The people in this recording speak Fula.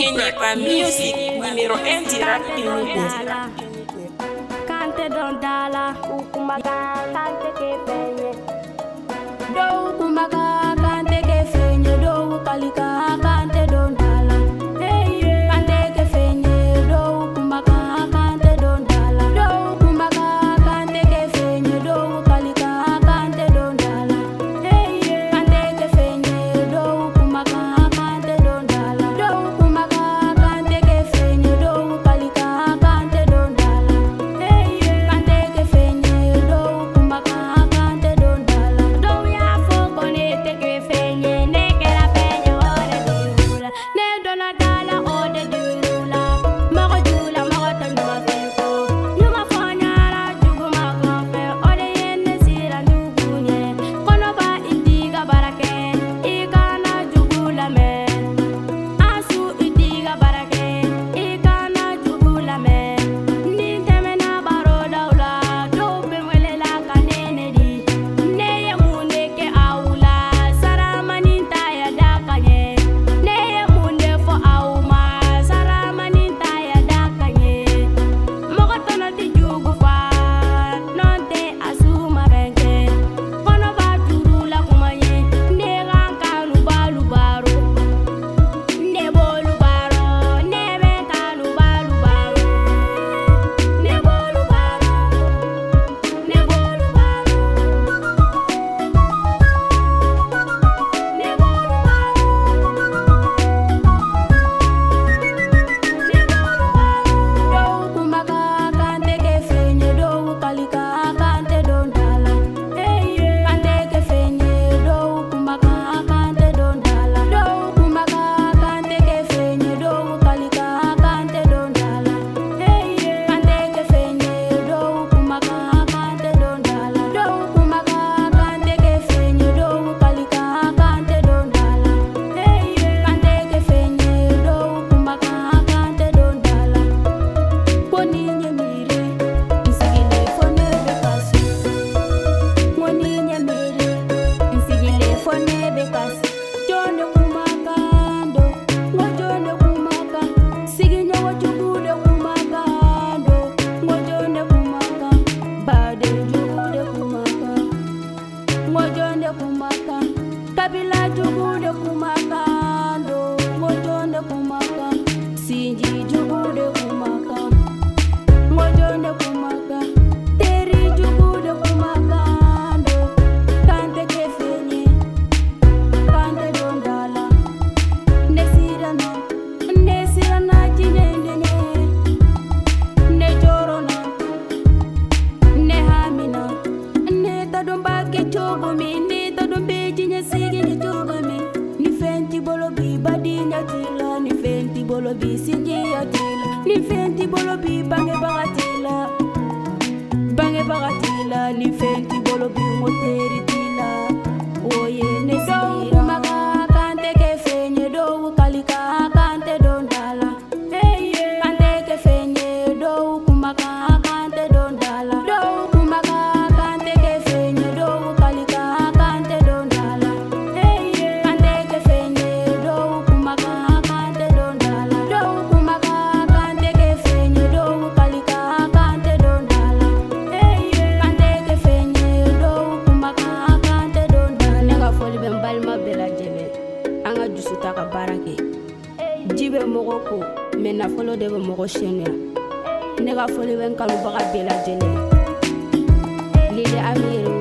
Kenyepa Music, numéro 1 du rap unitaire. Kante don dala, ukumaga kante ke fenye. Do ukumaga kante ke fenye, do ukalika kante don dala. Kante ke fenye, do ukumaga kante don dala. Do ukumaga kante ke fenye, do ukalika kante don dala. Kante ke fenye, do ukumaga kante don dala. Do ukumaga kante ke fenye, do ukalika kante don dala. Kante ke fenye, do ukumaga kante don dala. Do ya foko ne te ke fenye, ne ke la fenye ore dirula. Ne dona dala ode dirula. Mago jula mago tanyuma feko. Nyuma fanyara juguma kafe. Ode yenne sira ndugunye. Kono ba indiga barake. Ikana jugula me. Asu indiga barake. Ikana jugula me. Ninteme na baro daula. Dope mwele la kanene di. Neye munde ke aula. Sarama ninta ya dakanye. Neye munde fo auma. Sarama ninta ya dakanye. Mogo tono ti jugu fa. Nonte asuma benke. Kono ba jurula kumanye. Nega kanu balu baro. Ne bolu baro. Nebe kanu balu baro. Ne bolu baro. Ne bolu baro. Ne bolu baro. Do ukumaga kante ke fenye, do ukalika kante don dala. Kante ke fenye, do ukumaga kante don dala. Do ukumaga kante ke fenye, do ukalika kante don dala. Kante ke fenye, do ukumaga kante don dala. Do ukumaga kante ke fenye, do ukalika kante don dala. Kante ke fenye, do ukumaga kante don dala. Koninye mire, nsigile fone bekasi. Koninye mire, nsigile fone bekasi. Jonde kumakando, ngojonde kumaka. Siginyo wachukude kumakando, ngojonde kumaka. Bade jukude kumaka, ngojonde kumaka. Kabila jukude kumakando, ngojonde kumaka. Sinji jukude kumaka. Ngojonde kumaka, teri jukude kumakando. Kante ke fenye, kante don dala. Nesirana jinyendenye. Ne jorona, ne hamina. Ne tadon bake chogumi, ne tadon bejinye sigine chogumi. Ni fenti bolo bi badinya tila, ni fenti bolo bi sinjiya tila. Ni fenti bolo bi bange bagatila. Bange bagatila, ni fenti bolo bi moteri tila. Oye ne sira kumaga kante ke fenye, do ukalika kante don dala. Kante ke fenye, do kumaga kante don dala. Do kumaga kante ke fenye, do ukalika kante don dala. Kante ke fenye, do kumaga kante don dala. Do kumaga kante ke fenye, do ukalika kante don dala. Kante ke fenye, do kumaga kante don dala. Nega foli ben balma bela jebe. Anga dusu ta ka barake. Jibe mogo ko, me nafolo de be mogo shenya. Nega foli ben kanu baga bela jele. Lili amiri